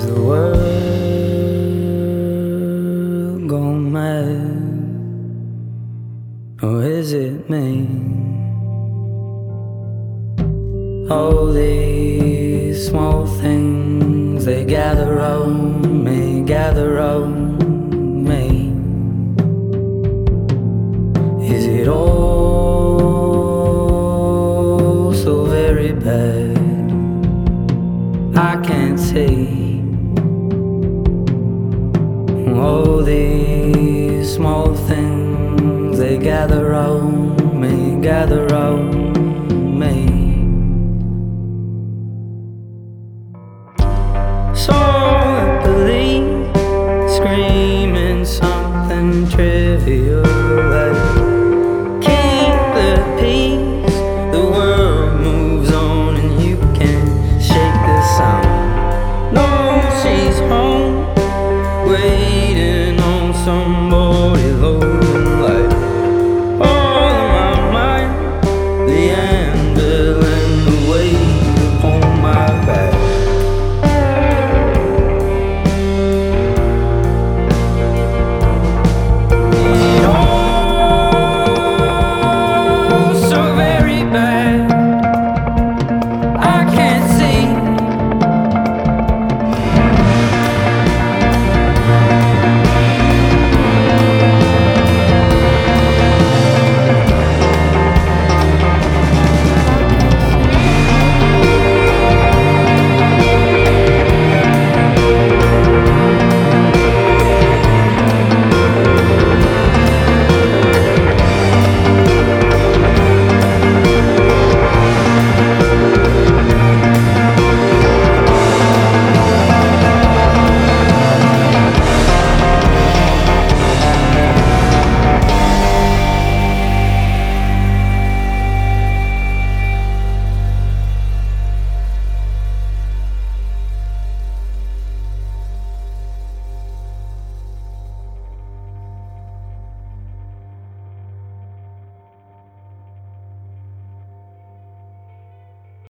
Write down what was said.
Is the world gone mad, or is it me? All these small things, they gather round me, gather round me. Is it all so very bad? I can't see. All these small things, they gather round me, gather round